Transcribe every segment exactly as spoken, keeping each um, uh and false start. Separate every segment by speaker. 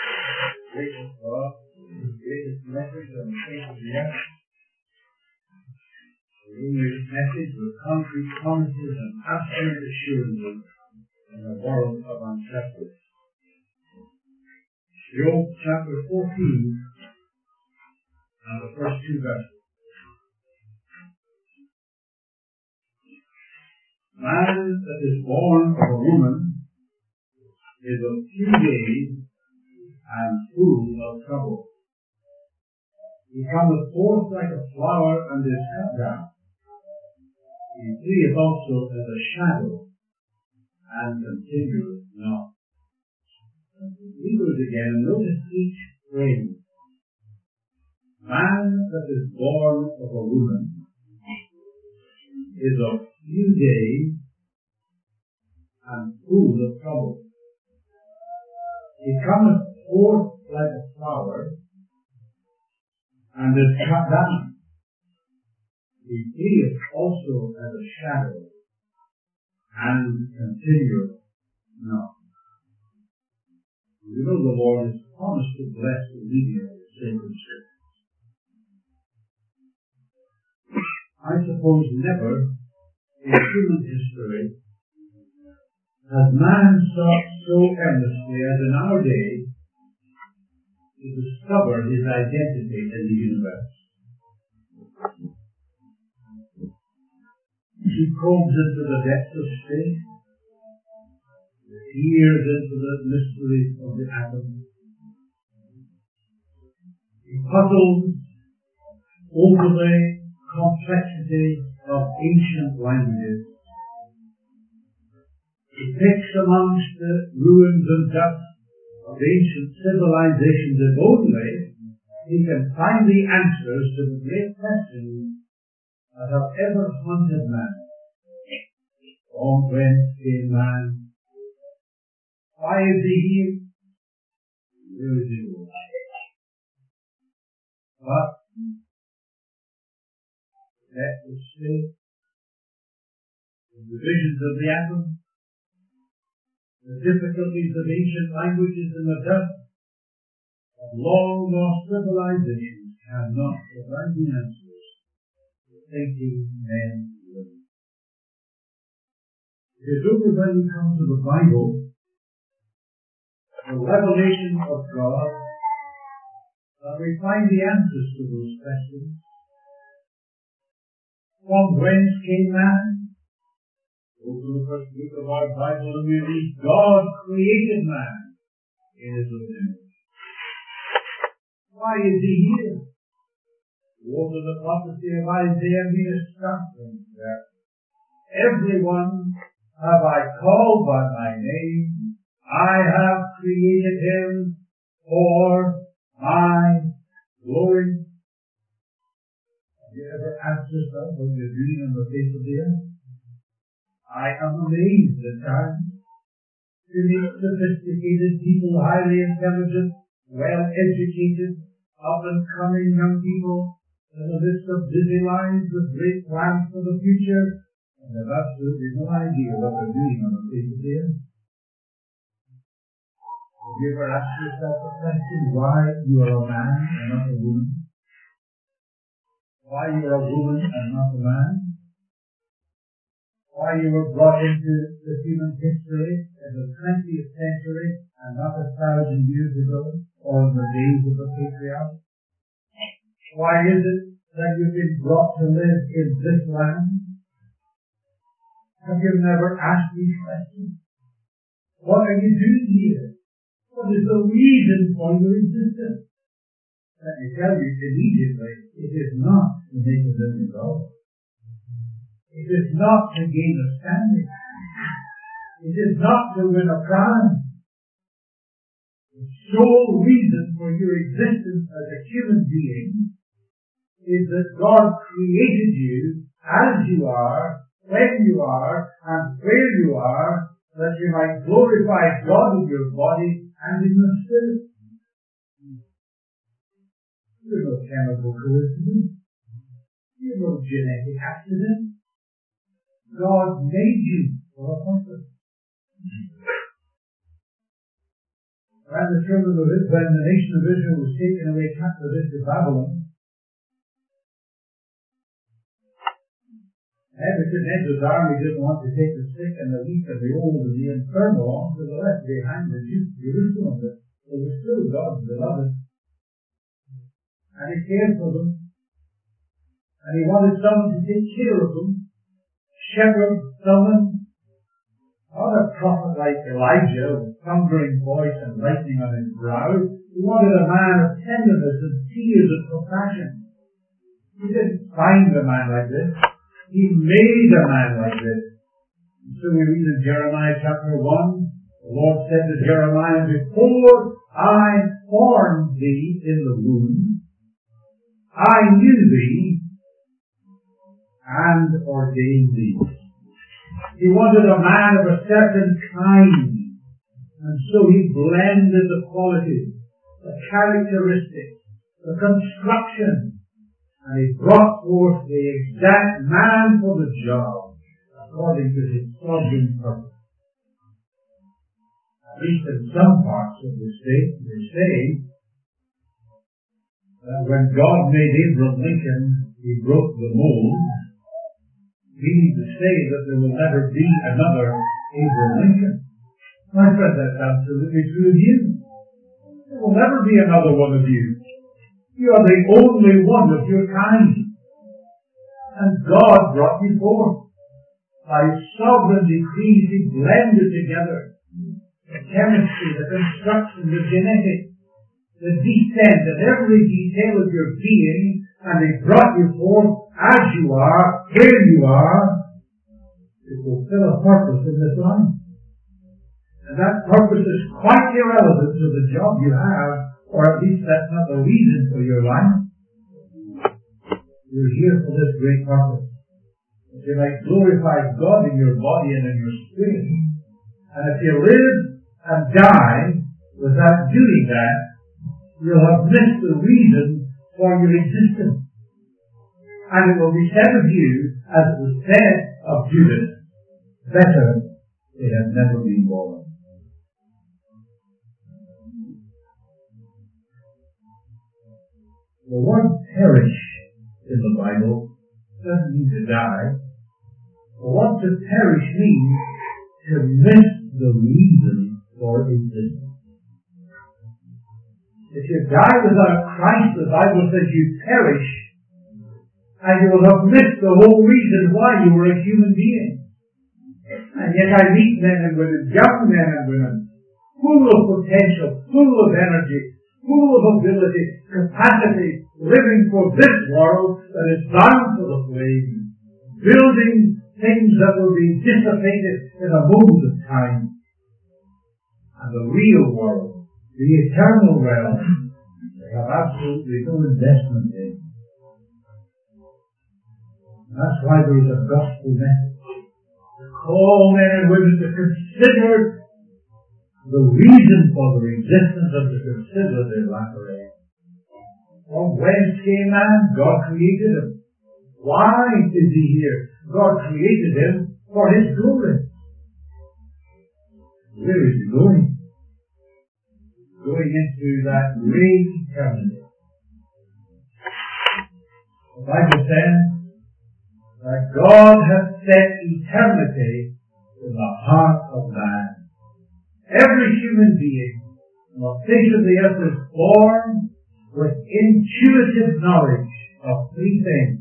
Speaker 1: Greatest God, His greatest message on the face of the earth. The English message with concrete promises and absolute assurances in a world of uncertainty. Job chapter fourteen and the first two verses. Man that is born of a woman is of few days and full of trouble. He cometh forth like a flower and is cut down. He fleeth also as a shadow and continueth not. Read it again and notice each phrase. Man that is born of a woman is of few days and full of trouble. He cometh forth like a flower and is cut down. He fleeth also as a shadow and continueth not. You know the Lord is promised to bless the reading of the sacred scriptures. I suppose never in human history has man sought so earnestly as in our day to discover his identity in the universe. He probes into the depths of space, peers into the mysteries of the atom. He puzzles over the complexity of ancient languages. He picks amongst the ruins and dust of ancient civilizations if only he can find the answers to the great questions that have ever haunted man. From whence came man? Why is he here? Where is he going? But let us say the divisions of the atom, the difficulties of ancient languages and the dust of long lost civilizations cannot provide the answers to thinking men live. It is only when we come to the Bible, the revelation of God, that we find the answers to those questions. From whence came man? Go to the first book of our Bible and we read, God created man in his own image. Why is he here? Go to the prophecy of Isaiah and be astonished there. Everyone have I called by my name. I have created him for my glory. Have you ever asked yourself what you're doing on the face of the earth? I am amazed at times to meet sophisticated people, highly intelligent, well-educated, up-and-coming young people in the midst of busy lives with great plans for the future, and have absolutely no idea what they're doing on the face of the earth. Have you ever asked yourself the question why you are a man and not a woman? Why you are a woman and not a man? Why you were brought into the human history in the twentieth century and not a thousand years ago or in the days of the patriarchs? Why is it that you've been brought to live in this land? Have you never asked these questions? What are you doing here? What is the reason for your existence? Let me tell you immediately, it is not to make a living dollars. It is not to gain a standing. It is not to win a prize. The sole reason for your existence as a human being is that God created you as you are, when you are, and where you are, that you might glorify God in your body and in the spirit. You're no chemical coincidence. You're no genetic accident. God made you for a purpose. when the children of Israel, when the nation of Israel was taken away captive into Babylon, Nebuchadnezzar's army didn't want to take the sick and the weak and the old and the infirm along, so they left behind the Jerusalem that was still God's beloved. And he cared for them. And he wanted someone to take care of them. Shepherd, someone, not a prophet like Elijah with thundering voice and lightning on his brow. He wanted a man of tenderness and tears of compassion. He didn't find a man like this. He made a man like this. And so we read in Jeremiah chapter one, the Lord said to Jeremiah, before I formed thee in the womb, I knew thee and ordained thee. He wanted a man of a certain kind, and so he blended the qualities, the characteristics, the construction, and he brought forth the exact man for the job, according to his sovereign purpose. At least in some parts of the state, they say that when God made Abraham Lincoln, he broke the mold, meaning to say that there will never be another Abraham Lincoln. My friend, that's absolutely true of you. There will never be another one of you. You are the only one of your kind. And God brought you forth. By sovereign decrees, he blended together the chemistry, the construction, the genetics, the descent, and every detail of your being, and he brought you forth as you are, here you are, to fulfill a purpose in this life. And that purpose is quite irrelevant to the job you have, or at least that's not the reason for your life. You're here for this great purpose, that you might glorify God in your body and in your spirit. And if you live and die without doing that, you'll have missed the reason for your existence. And it will be said of you, as it was said of Judas, better it had never been born. The word perish in the Bible doesn't mean to die. The word to perish means to miss the reason for existence. If you die without Christ, the Bible says you perish, and you will have missed the whole reason why you were a human being. And yet I meet men and women, young men and women, full of potential, full of energy, full of ability, capacity, living for this world that is bound for the flame, building things that will be dissipated in a moment of time. And the real world, the eternal realm, they have absolutely no investment in. And that's why there is a gospel message to call men and women to consider the reason for their existence and to consider their latter end. From whence came man? God created him. Why is he here? God created him for his glory. Where is he going? Going into that great eternity. The Bible says that God has set eternity in the heart of man. Every human being on the face of the earth is born with intuitive knowledge of three things.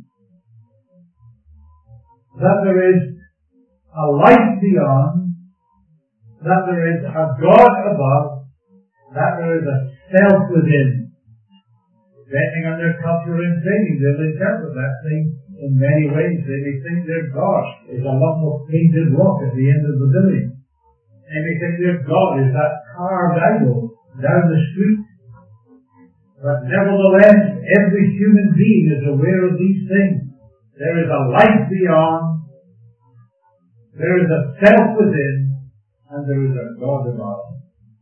Speaker 1: That there is a life beyond, that there is a God above, that there is a self within. Depending on their culture and training, they'll interpret that thing in many ways. They may think their God is a lump of painted rock at the end of the building. They may think their God is that carved idol down the street. But nevertheless, every human being is aware of these things. There is a life beyond, there is a self within, and there is a God above.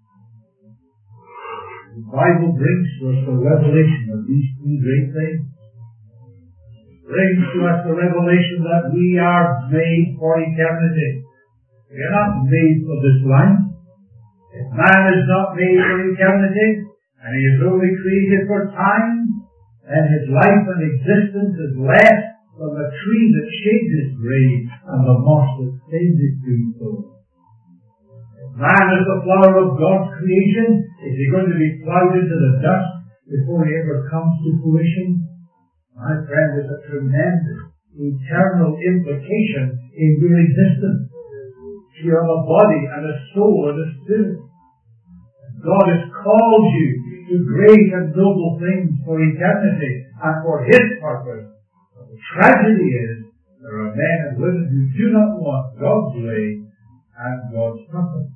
Speaker 1: The Bible brings to us the revelation of these two great things. It brings to us the revelation that we are made for eternity. We are not made for this life. If man is not made for eternity, and he is only created for time, then his life and existence is less than the tree that shades his grave and the moss that stains his tombstone. If man is the flower of God's creation, is he going to be plowed into the dust before he ever comes to fruition? My friend, there's a tremendous eternal implication in your existence. You have a body and a soul and a spirit. God has called you to great and noble things for eternity and for His purpose. But the tragedy is, there are men and women who do not want God's way and God's purpose.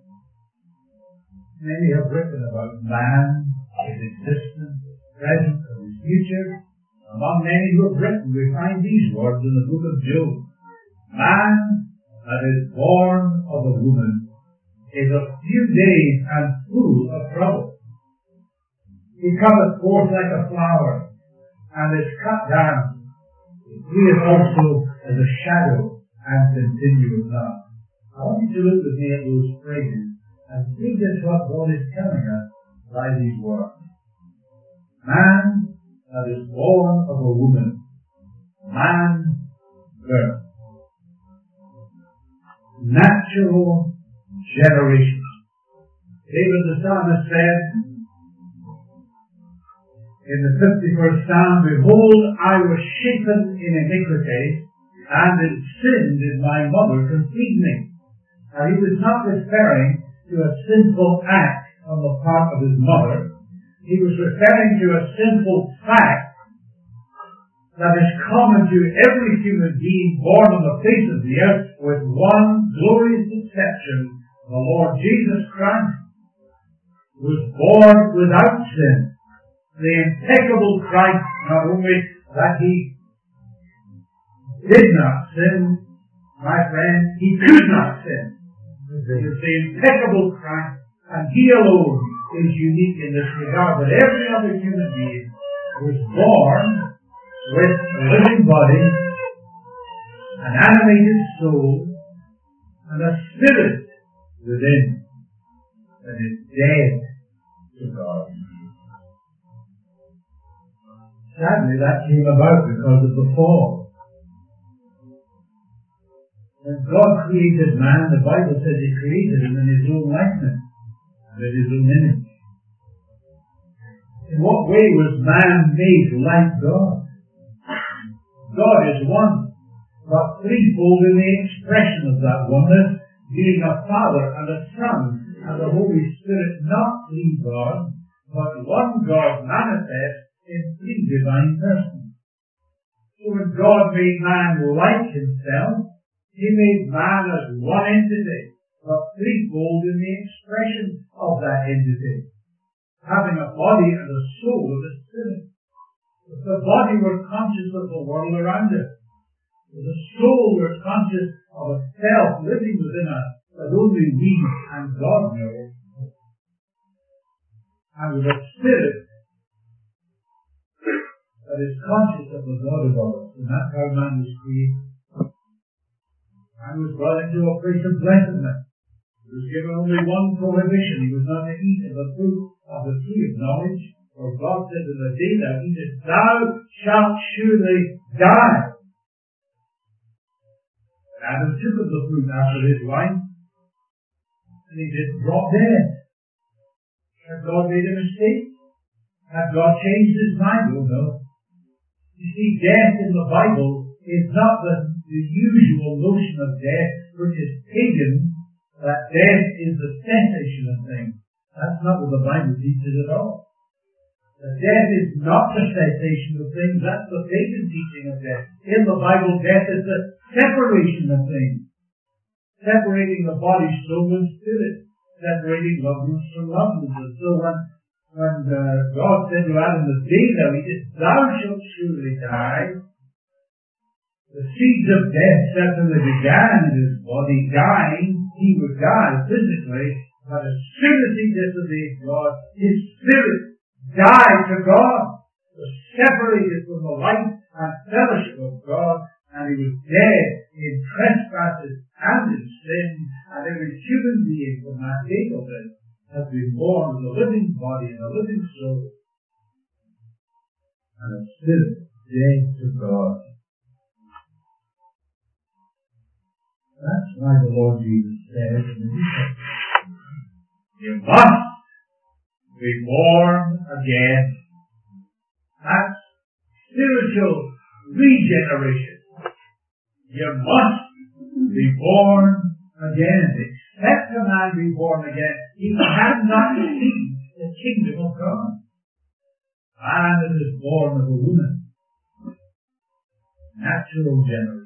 Speaker 1: Many have written about man, his existence, his present, and his future. Among many who have written, we find these words in the book of Job. Man that is born of a woman is of few days and full of trouble. He cometh forth like a flower, and is cut down. He is also as a shadow and continuous love. I want you to look with me at those phrases and see just what God is telling us by these words. Man that is born of a woman, man birth. Natural generation. David the psalmist said in the fifty-first Psalm, Behold, I was shapen in iniquity, and in sin did my mother conceive me. Now he was not referring to a sinful act on the part of his mother. He was referring to a sinful fact that is common to every human being born on the face of the earth, with one glorious exception. The Lord Jesus Christ was born without sin. The impeccable Christ, not only that He did not sin, my friend, He could not sin. He is the impeccable Christ, and He alone is unique in this regard. But every other human being was born with a living body, an animated soul, and a spirit within that is dead to God. Sadly, that came about because of the fall. When God created man, the Bible says He created him in His own likeness and in His own image. In what way was man made like God? God is one, but threefold in the expression of that oneness, being a Father and a Son and the Holy Spirit, not three gods, but one God manifest in three divine persons. So when God made man like Himself, He made man as one entity, but threefold in the expression of that entity, having a body and a soul and a spirit. If the body were conscious of the world around it, if the soul were conscious of a self living within us that only we and God know, and with a spirit that is conscious of the God above us, and that's how man was created. Man was brought into a place of blessedness. He was given only one prohibition. He was not to eat of the fruit of the tree of knowledge, for God said, in the day thou eatest, thou shalt surely die. Adam took of the fruit after his wife, and he did drop dead. Had God made a mistake? Had God changed His mind? Oh no. You see, death in the Bible is not the, the usual notion of death, which is pagan, that death is the cessation of things. That's not what the Bible teaches at all. That death is not the cessation of things. That's the pagan teaching of death. In the Bible, death is the separation of things. Separating the body, soul, and spirit. Separating loved ones from loved ones. And so when, when uh, God said to Adam, the day thou eatest, thou shalt surely die, the seeds of death certainly began in his body dying. He would die physically, but as soon as he disobeyed God, his spirit died to God, was separated from the life and fellowship of God, and he was dead in trespasses and in sin, and every human being from that day of it has been born with a living body and a living soul, and a spirit dead to God. That's why the Lord Jesus said in the New Testament, you must be born again. That's spiritual regeneration. You must be born again. Except a man be born again, he cannot see the kingdom of God. Man that is born of a woman. Natural generation.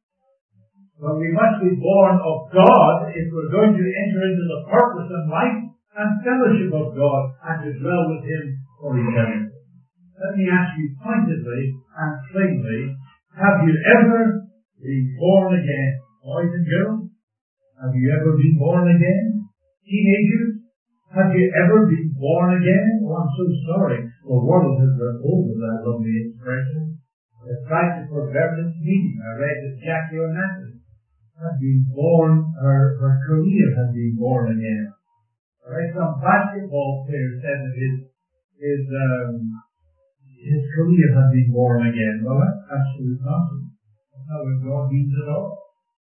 Speaker 1: But we must be born of God if we're going to enter into the purpose and life and fellowship of God and to dwell with Him for eternity. Let me ask you pointedly and plainly, have you ever been born again? Boys and girls, have you ever been born again? Teenagers, have you ever been born again? Oh, I'm so sorry. The world has run over that lovely expression. The crisis for Berlin's meeting, I read that Jackie Onassis had been born, her, her career had been born again. I read some basketball player said that his, his, um, his career had been born again. Well, that's absolute nonsense. That's not what God means at all.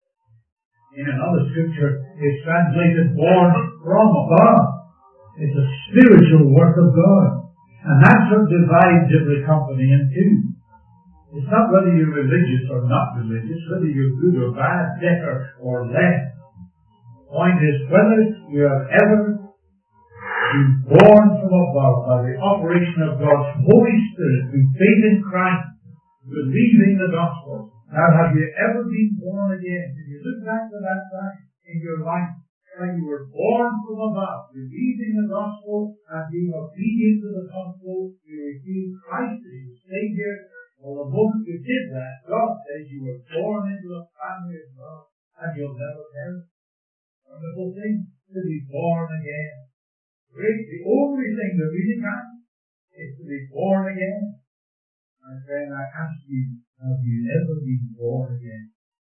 Speaker 1: In another scripture, it's translated born from above. It's a spiritual work of God. And that's what divides every company in two. It's not whether you're religious or not religious, whether you're good or bad, better or less. The point is whether you have ever been born from above by the operation of God's Holy Spirit through faith in Christ, believing the gospel. Now, have you ever been born again? If you look back to that time in your life, when you were born from above, believing the gospel and being obedient to the gospel, you received Christ as your Savior. Well, the moment you did that, God says you were born into the family of God and you'll never perish. Wonderful thing to be born again. Great. The only thing that really counts is to be born again. My friend, I ask you, have you ever been born again?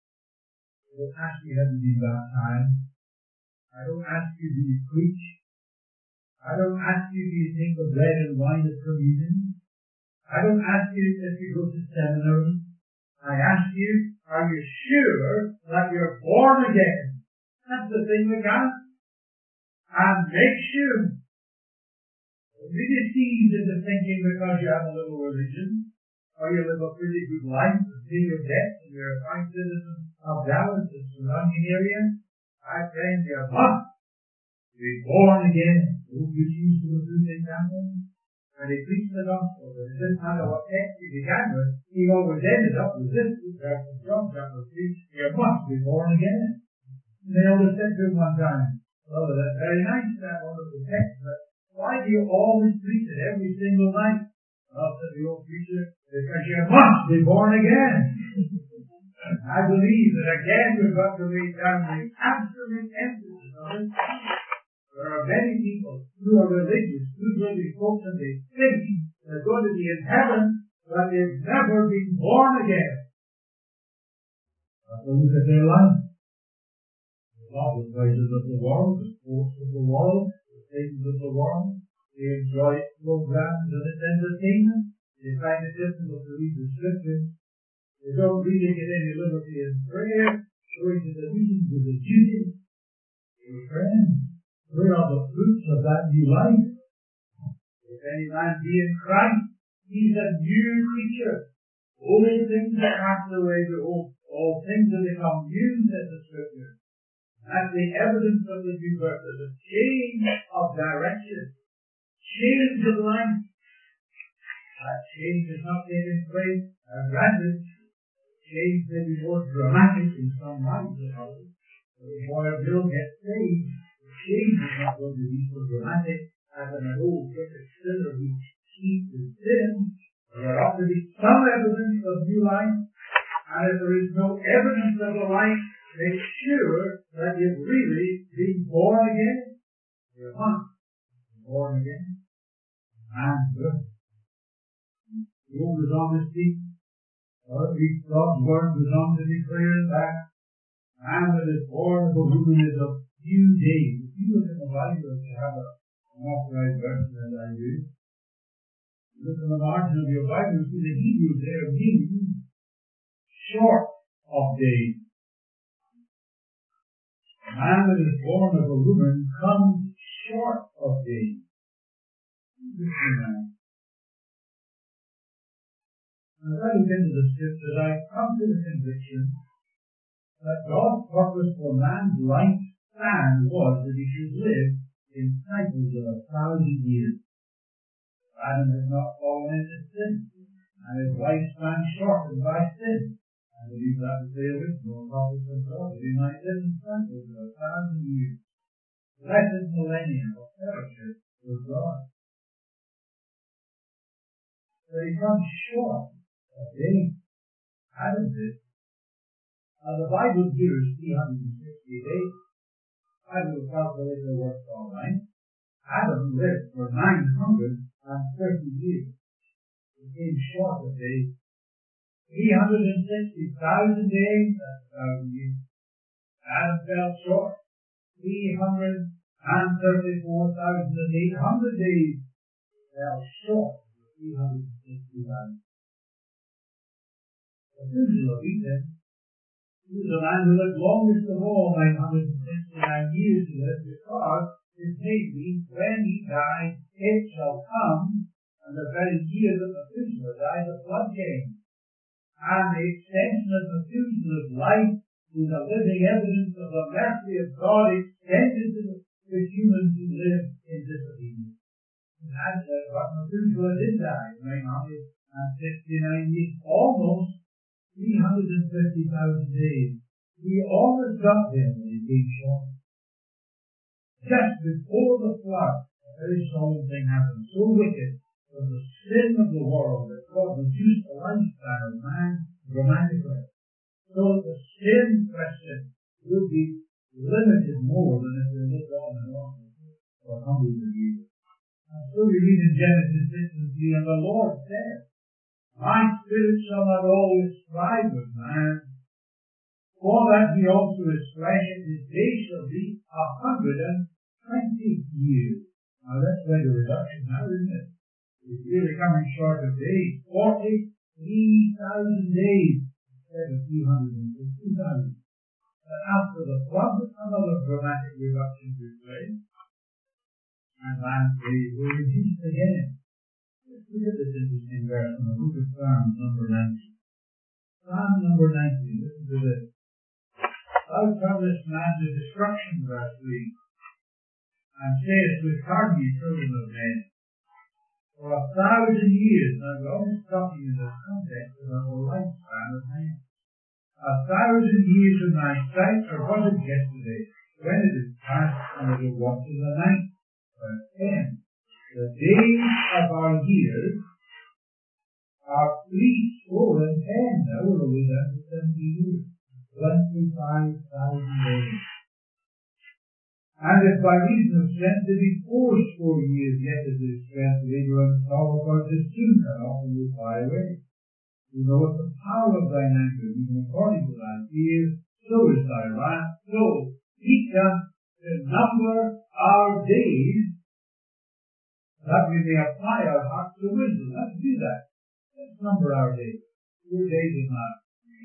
Speaker 1: I don't ask you, have you been baptized? I don't ask you, do you preach? I don't ask you, do you take the bread and wine at communion? I don't ask you if you go to seminary. I ask you, are you sure that you're born again? That's the thing that counts. And make sure. Don't be deceived into thinking because you have a little religion, or you live a pretty good life, pay your debts, and you're a fine citizen of Dallas and surrounding area. My friend, you must be born again. Don't you choose to do things happen? And he preached the gospel, but it doesn't matter what text he began with, he always ended up with this verse from John chapter three, you must be born again. And the elder said to him one time, well, that's very nice, that wonderful text, but why do you always preach it every single night? Well, said the old preacher, because you must be born again. I believe that again we've got to lay down the absolute emphasis on it. There are many people who are religious, who really folks, and they think they're going to be in heaven, but they've never been born again. But look at their life. They love the pleasures of the world, the sports of the world, the things of the world. They enjoy programs and its entertainment. They find it difficult to read the scriptures. They don't really get any liberty in prayer, going to the meetings of the duty. Dear friends, where are the fruits of that new life? If any man be in Christ, he's a new creature. Old things are passed away, behold, all things have become new, says the Scripture. That's the evidence of the new birth. There's a change of direction, change of life. That change is not taking place as granted. Change may be more dramatic in some lives than others. But the boy or girl gets saved, change is not going to be so dramatic as an old perfect sinner who keeps his sin. There ought to be some evidence of new life, and if there is no evidence of the life, make sure that you've really been born again. You must be born again. And good. The old is honesty. or at least God's word goes on to declare that man that is born of a woman is of few days. If you look at the Bible, if you have a, an authorized version as I do, look at the margin of your Bible, you see the Hebrew there means short of days. A man that is born of a woman comes short of days. As I look into the scriptures, I come to the conviction that God's purpose for man's lifespan was that he should live in cycles of a thousand years. Adam has not fallen into sin, and his lifespan shortened by sin. I believe that is the original purpose of God, that he might live in cycles of a thousand years. Blessed millennium of fellowship with God. But he comes short of days. Adam did. Now the Bible gives three hundred sixty days. I will calculate the works all right. Adam lived for nine hundred thirty years. He came short of days. three hundred sixty thousand days, that's a thousand years. Adam fell short. three hundred thirty-four thousand eight hundred days fell short of three hundred sixty thousand. Methuselah, we said, he was a man who lived longest of all, nine hundred sixty-nine years to live, because it may be when he died, it shall come, and the very year that Methuselah died, the flood came. And the extension of Methuselah's life is a living evidence of the mercy of God extended to the, the humans who live in disobedience. And uh, but Methuselah did die, nine hundred sixty-nine years, almost three hundred fifty thousand days. He almost got there when he came short. Just before the flood, a very solemn thing happened. So wicked was the sin of the world that God reduced the lifespan of man dramatically. So the sin question will be limited more than if they lived on and on for hundreds of years. And so we read in Genesis six and three, and the Lord said, my spirit shall not always strive with man, for that he also is flesh, and his days shall be a hundred and twenty years. Now that's quite a reduction now, isn't it? It's really coming short of days. Forty-three thousand days instead of three hundred and fifty thousand. But after the flood, another dramatic reduction took place, and man's days were reduced again. Let's look at this interesting verse in the book of Psalms, number ninety. Psalm number ninety, listen to this. Thou turnest man to destruction, verse three, and sayest, retard ye children of men. For a thousand years, now we're always talking in the context of our lifespan of man. A thousand years in thy sight are what is yesterday, when it is past and it will walk in the night. Verse ten. The days of our years are three score and ten. Now we're always under seventy years. Twenty-five thousand days. And if by reason of strength it be four score years, yet is his strength labor and sorrow, for it is soon cut off and will fly away. You know what the power of thine anger, even according to thy fears, so is thy wrath. So teach us to number our days, that we may apply our hearts to wisdom. Let's do that. Let's number our days. Your days is not.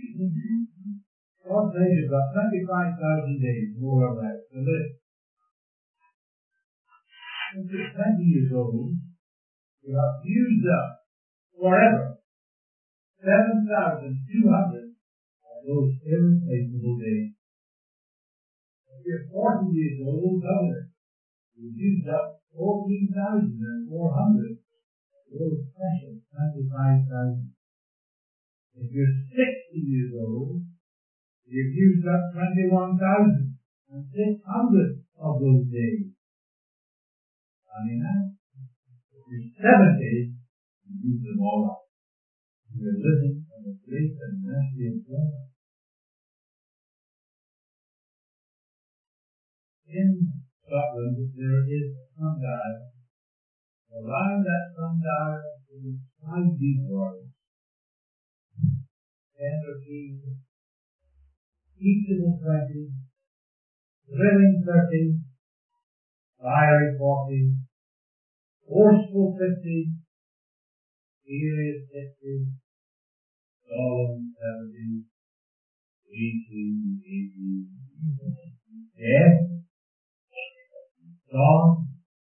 Speaker 1: God says you've got twenty-five thousand days, more or less, to live. Since you're twenty years old, you have used up forever seven thousand two hundred of those irreplaceable days. If you're forty years old, double it. You've used up fourteen thousand four hundred of those precious twenty-five thousand. If you're sixty years old, you've used up twenty-one thousand six hundred of those days. I mean that. If you're seventy, you use them all up. You're living on the grace and mercy of God. In Scotland, there is a sundial. Around that sundial is five deep words. tender teens, teachable twenties, thrilling thirties, fiery forties, forceful fifties, serious sixties, solemn seventies, eighteen, eighteen, death, God,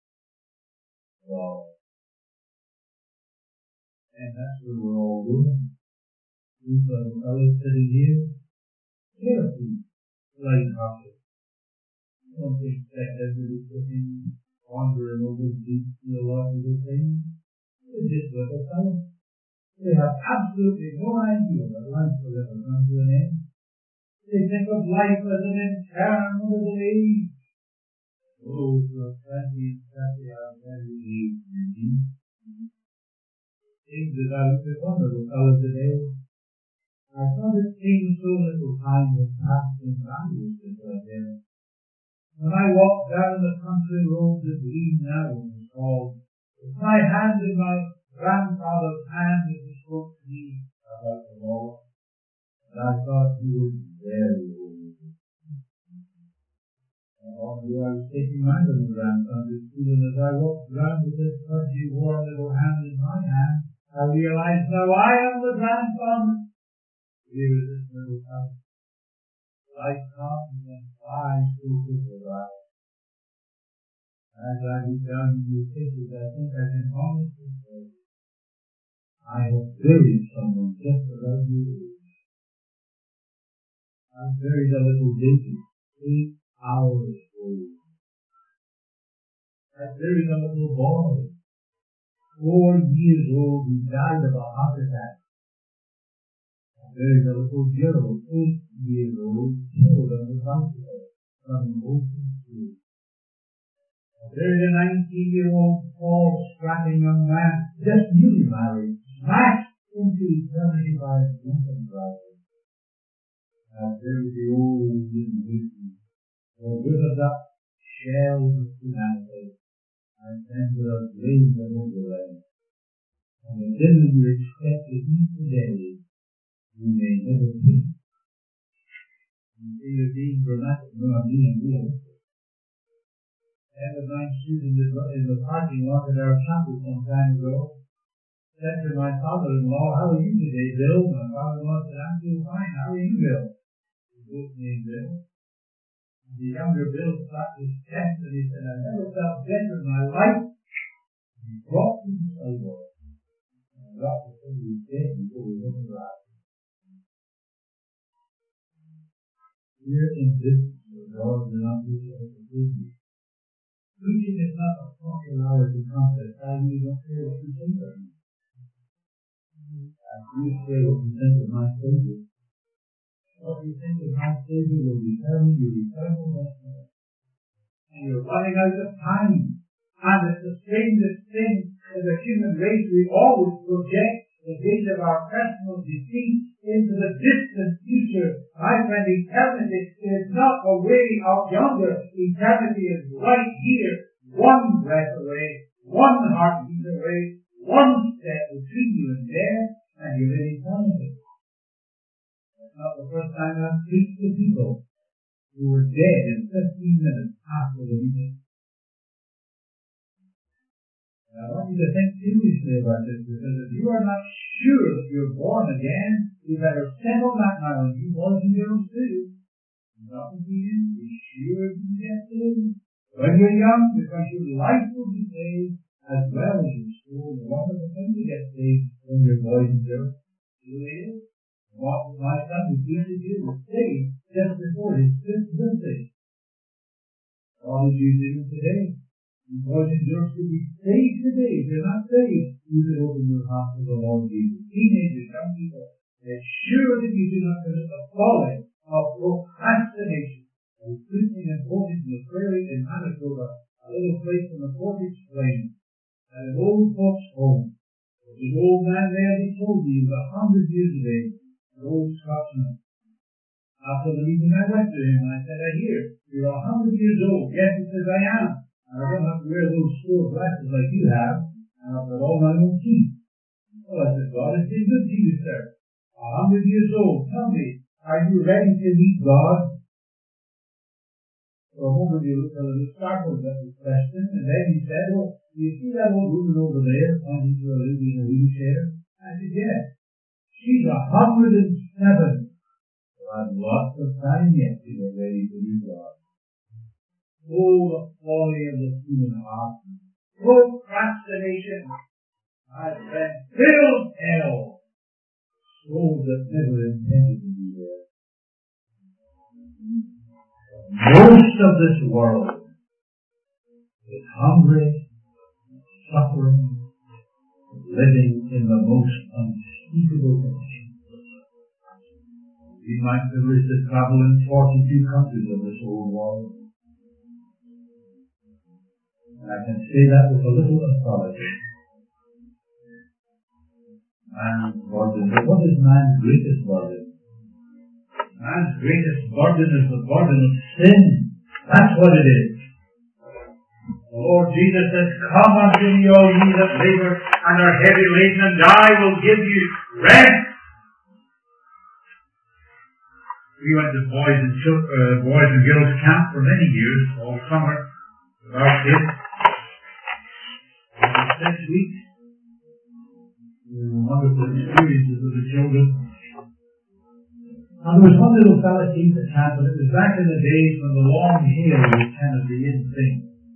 Speaker 1: God. And that's where we're all going. These little fellows sitting here, carefully, light-hearted. Don't expect everybody sitting, wandering over deep theological things. They're just little fellows. They have absolutely no idea that life will ever come to an end. They think of life as an interminable age. Those who are twenty and thirty are very aged indeed. Things that I would wonder with fellows today. I thought it seemed so little time has passed in values since I've been. When I walked down the country road that Green now was called, with my hand in my grandfather's hand as he spoke to me about the Lord, and I thought he was very old. And although I was taking my little grandson to school, and as I walked round with this pudgy, warm little hand in my hand, I realized now I am the grandson. Here is this little house. Light comes and flies through his eyes. As I look down in your faces, I think I can honestly say, I have buried someone just about your age. I buried a little baby, eight hours old. I buried a little boy, four years old, who died of a heart attack. There is a little girl, eight years old, killed on the bicycle from an open field. There is a nineteen-year-old, tall, strapping young man, just newly married, smashed into eternity by a drunken driver. And there is the old and waiting, for withered up shells of humanity, and then there are graves of overland. And the dinner you expect to eat today, you may never be. You say you're being dramatic. No, I'm being realistic. And a nice student in the parking lot at our chapel some time ago said to my father-in-law, "How are you today, Bill?" My father-in-law said, "I'm doing fine. How are you, Bill?" We both named Bill. And the younger Bill slapped his chest and he said, "I never felt better in my life." And he dropped to the sidewalk. And the doctor said he was dead before we went to the hospital. We're in business with God, we're not here to business. Preaching is not a popularity contest. I really don't care what you think of me. I do care what you think of my Savior. What you think of my Savior will determine your eternal destiny. And you're running out of time. And it's the strangest thing as a human race, we always project the date of our personal defeat into the distant future. My friend, eternity is not a way out yonder. Eternity is right here, one breath away, one heartbeat away, one step between you and there, and you're in eternity. That's not the first time I've preached to people who were dead in fifteen minutes after the meeting. I want you to think seriously about this, because if you are not sure that you're born again, you better settle that now, and you boys and girls too. Not to be in, be sure you get saved when you're young, because your life will be saved as well as your soul. The wonderful thing to get saved when you're boys and girls. It is. What my son was used to do was saved just before his fifth birthday. All of you do today. Boys and girls should be saved today. If you're not saved, you should open your heart to the Lord Jesus. Teenagers, young people, make sure that you do not commit the folly of procrastination. I was preaching and quoting from the prairie in Manitoba, a little place in the Portage Plains, at an old folks' home. There was an old man there that told me he was a hundred years of age, an old Scotsman. After the meeting, I went to him and I said, "I hear you're a hundred years old." "Yes," he says, "I am. I don't have to wear those square glasses like you have, and I've got all my own teeth." Well, I said, "God has been good to you, sir. a hundred years old. Tell me, are you ready to meet God? For a moment he looked a little startled at the question, and then he said, "Oh, do you see that old woman over there, pointing to a lady in a wheelchair?" I said, "Yes. She's a hundred and seven. So I've lots of time yet to get ready to meet God." Oh, the folly of the human heart. Procrastination has been filled hell. Souls that never intended to be there. Most of this world is hungry, suffering, living in the most unspeakable conditions. We might privilege to travel in forty-two countries of this old world. And I can say that with a little authority. Man's burden. But what is man's greatest burden? Man's greatest burden is the burden of sin. That's what it is. The Lord Jesus says, "Come unto me, all ye that labor and are heavy laden, and I will give you rest." We went to boys and children, uh, boys and girls camp for many years, all summer, with our kids. For six weeks. Wonderful experiences with the children. And there was one little fella came to camp, and it was back in the days when the long hair was kind of the in thing.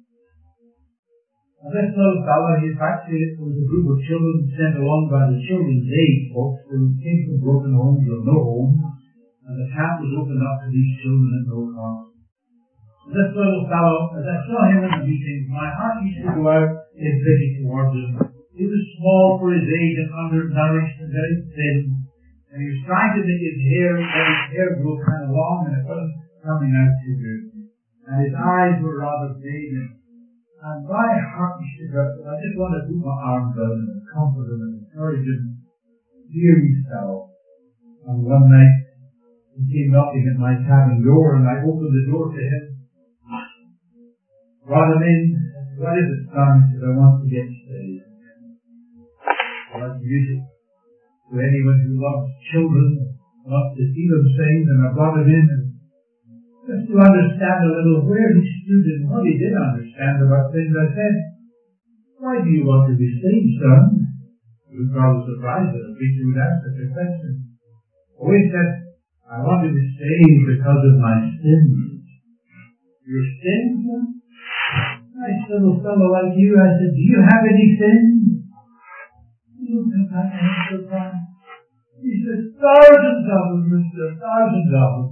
Speaker 1: And this little fella, he actually, it was a group of children sent along by the children's aid folks who came from broken homes or no homes, and the camp was opened up to these children at no cost. And this little fellow, as I saw him in the meeting, my heart used to go out in pity towards him. He was small for his age and undernourished and very thin. And he was trying to make his hair, let his hair grow kind of long, and it wasn't coming out too good. And his eyes were rather fading. And my heart used to go out, and I just wanted to put my arms out and comfort him and encourage him. Dear he fell. And one night, he came knocking at my cabin door, and I opened the door to him. Brought him in. "What is it, son?" He said, "I want to get saved." Well, that's music to anyone who loves children, wants to see them saved, and I brought him in and just to understand a little where he stood and what he did understand about things. I said, "Why do you want to be saved, son?" He was rather surprised that a preacher would ask such a question. Oh, he said, "I want to be saved because of my sins." "Your sins, son?" "Nice little fellow like you." I said, "Do you have any sins?" He looked at my hand surprised. He said, "Thousands of them, mister, thousands of them."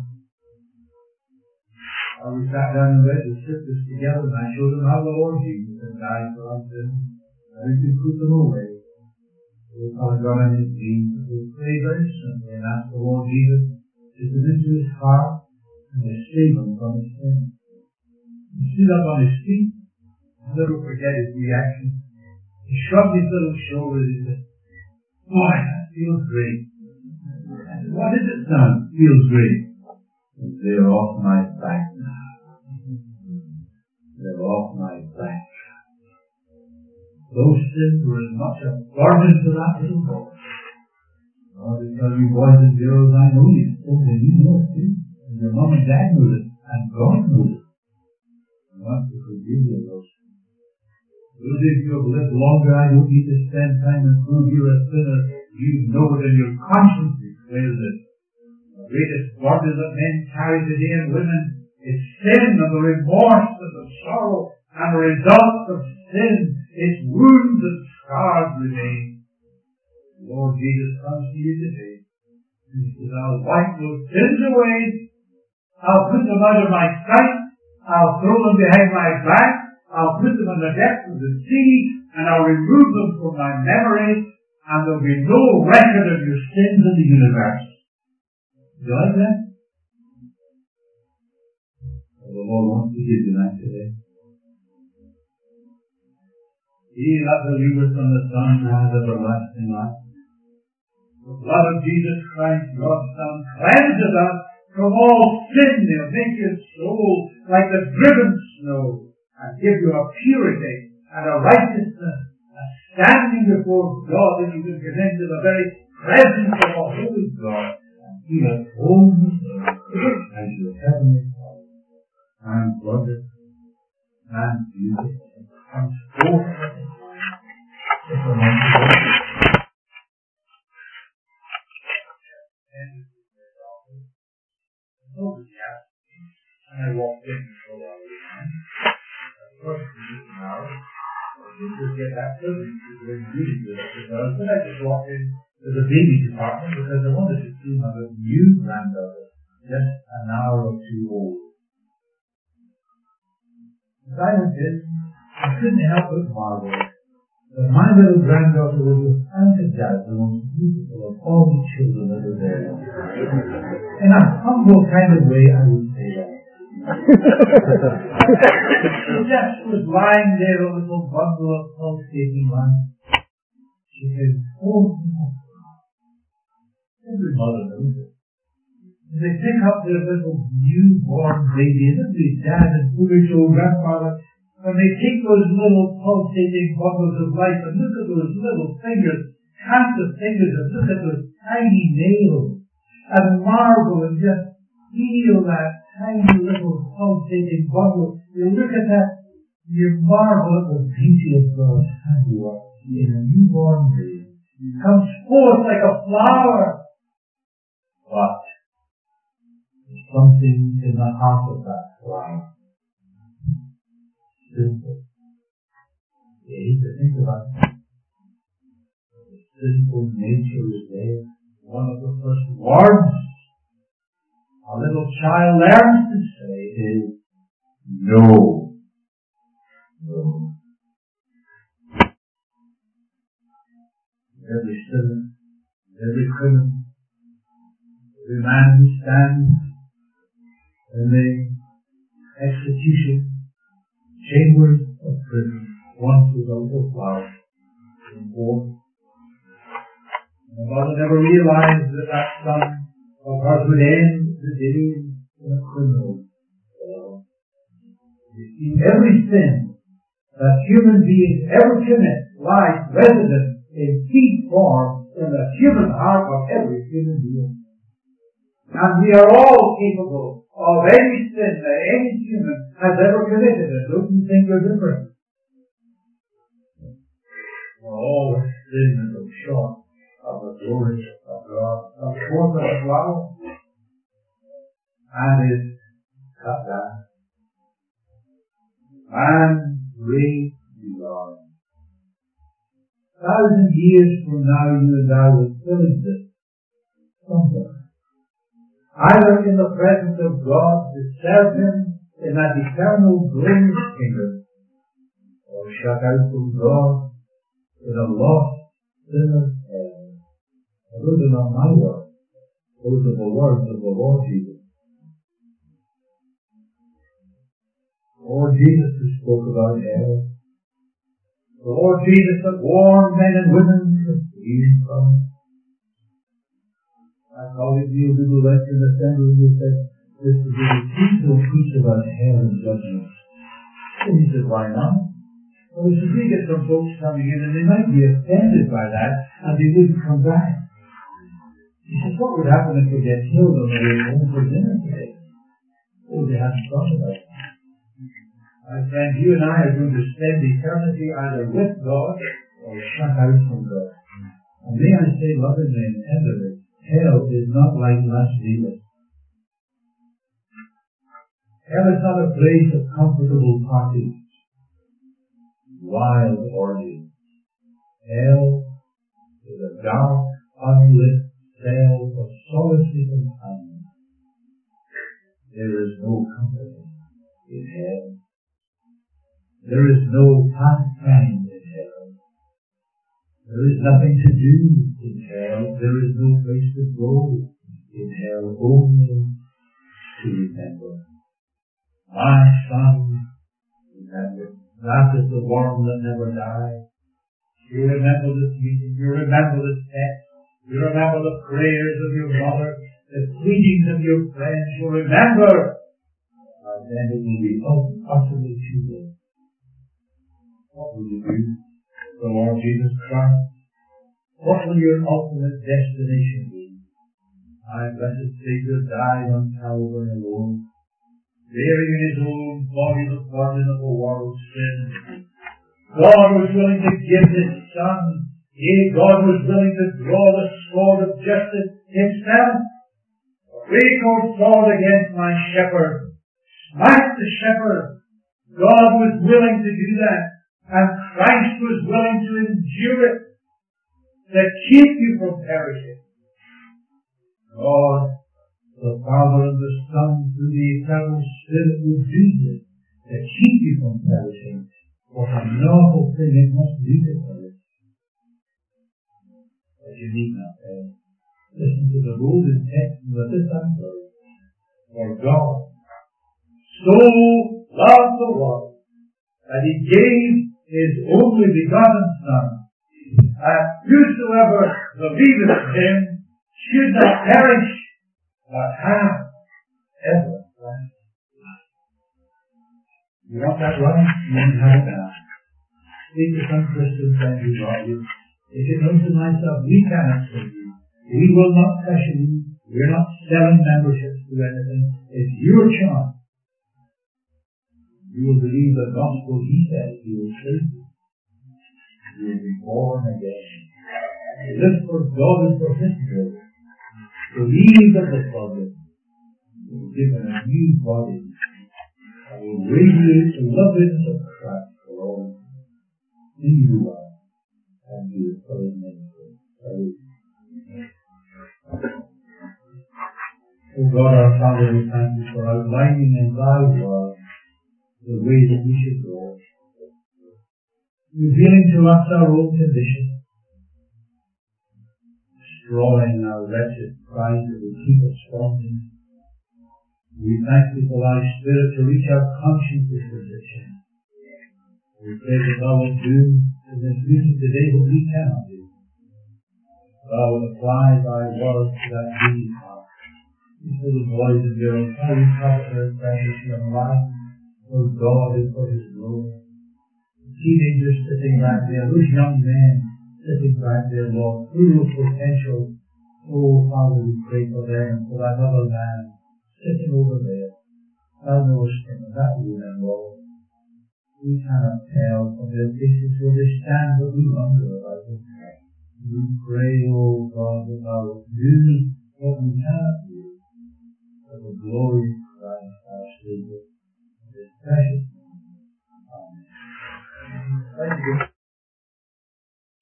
Speaker 1: Uh, we sat down and read the scriptures together, and I showed him how the Lord Jesus had died for our sins, and he could put them away. So I got on his knees and we prayed very simply and asked the Lord Jesus to come into his heart and to save him from his sins. He stood up on his feet. I'll never forget his reaction. He shrugged his little shoulders and said, "Boy, that feels great." I said, "What is it, son? Feels great." "They're off my back now. They're off my back." Those sins were as much a burden to that little boy. Oh, I tell you boys and girls, I know you sinned and you know it too. And your mom and dad knows it. And God knows it. I want to forgive you of those sins. Those of you who have lived longer, I don't need to spend time and prove you're a sinner. You know it and your conscience declares it. The greatest burden that men carry today and women is sin and the remorse and the sorrow and the results of sin. Its wounds and scars remain. The Lord Jesus comes to you today and he says, "I'll wipe those sins away. I'll put them out of my sight. I'll throw them behind my back. I'll put them in the depths of the sea, and I'll remove them from my memory, and there'll be no record of your sins in the universe." Do you like that? Well, the Lord wants to give you that today. He that believeth on the Son has everlasting life. The blood of Jesus Christ, God's Son, cleanses us from all sin. He'll make your soul like the driven snow and give you a purity and a righteousness, a standing before God that you can come into the very presence of a holy God and feel at home as your heavenly Father. And brother and Jesus comes forth with the Lord. Nobody asked me, and I walked in for a while behind. Of course, an hour. I didn't get that privilege to go and really good at the girls, but I just walked in to the baby department because I wanted to see my new granddaughter, just an hour or two old. As I went in, I couldn't help but marvel that my little granddaughter was without a doubt the most beautiful of all the children that were there. In a humble kind of way, I would say that. She just was lying there, a little bundle of pulsating life. She said, "Oh, every mother knows it. They pick up their little newborn baby, and every dad and foolish old grandfather, when they take those little pulsating bundles of life and look at those little fingers, count the fingers and look at those tiny nails, and marvel and just feel that tiny little pulsating bundle. You look at that, you marvel at the beauty of God's handiwork in a newborn baby. It comes forth like a flower. But there's something in the heart of that flower. Simple. You hate to think about it. The simple nature is there. One of the first words a little child learns to say is no. No. Every sinner, every criminal, every man who stands in the execution chambers of prison once was a little flower in born. And the mother never realized that that son of hers would end the day in a criminal cell. You see, every sin that human beings ever commit lies resident in deep form in the human heart of every human being. And we are all capable of any sin that any human has ever committed, and don't you think you're different? We're all sinners and short of the glory of God. Of course, of the flower, and is cut down. Man raised beyond. Thousand years from now, you and I will still exist somewhere. Either in the presence of God to serve Him in that eternal glorious kingdom, or shut out from God in a lost sinner's hell. Those are not my words. Those are the words of the Lord Jesus. The Lord Jesus who spoke about hell. The Lord Jesus that warned men and women to flee from it. My colleague Neil Dougal went to the assembly and he said, "Mister Dougal, please don't preach about hell and judgment." And he said, "Why not?" Well, he said, "We get some folks coming in and they might be offended by that and they wouldn't come back." He said, "What would happen if they get killed on the way home for dinner today?" Oh, they hadn't thought about that. My friend, you and I are going to spend eternity either with God or shut out from God. And may I say lovingly and tenderly, hell is not like Las Vegas. Hell is not a place of comfortable parties, wild orgies. Hell is a dark, unlit cell of solitude and time. There is no company in hell. There is no pastime in hell. There is nothing to do in hell. There is no place to go in hell, only to remember. My son, remember. That is the worm that never dies. You remember this meeting. You remember this text. You remember the prayers of your mother, the pleadings of your friends. You remember. And then it will be utterly too late. What will you do? The Lord Jesus Christ. What will your ultimate destination be? My blessed Saviour died on Calvary alone, bearing in his own body the burden of the world's sin. God was willing to give his Son. Yea, God was willing to draw the sword of justice himself. Rako's sword against my shepherd. Smite the shepherd. God was willing to do that. And Christ was willing to endure it, to keep you from perishing. God, the Father and the Son, through the eternal Spirit, will do this, to keep you from perishing. What a noble thing it must be to perish. But you need not perish. Listen to the golden text in the fifth verse. For God so loved the world that he gave his only begotten Son, that whosoever believeth in him should not perish, but have everlasting life. You want that right? You can have it now. Speak to some Christian friend who brought you. If you come to myself, we cannot save you. We will not pressure you. We're not selling memberships to anything. It's your choice. You will believe the gospel he says he will save you. You will be born again. Look for God and for his will. Believe that the Father will give him a new body that will radiate the loveliness of Christ for all in you are and you for his name. O God our Father, we thank you for outlining in thy word the way that we should go, revealing to us our own condition, destroying our wretched pride that would keep us from thee. We thank you for thy Spirit to reach our conscience with conviction. We pray that thou wilt do in this meeting today what we cannot do. Thou wilt apply thy word to that needy heart. These little boys and girls, how we covet their precious young lives for God and for his glory. Teenagers sitting back there, those young men sitting back there, Lord, full of potential. Oh, Father, we pray for them and for that other man sitting over there. Thou knowest him and that woman, Lord. We cannot tell from their faces where they stand, but we wonder about them. We pray, oh God, that thou wilt do what we cannot do. For the glory of Christ our Savior, in this precious name. Amen. Thank you.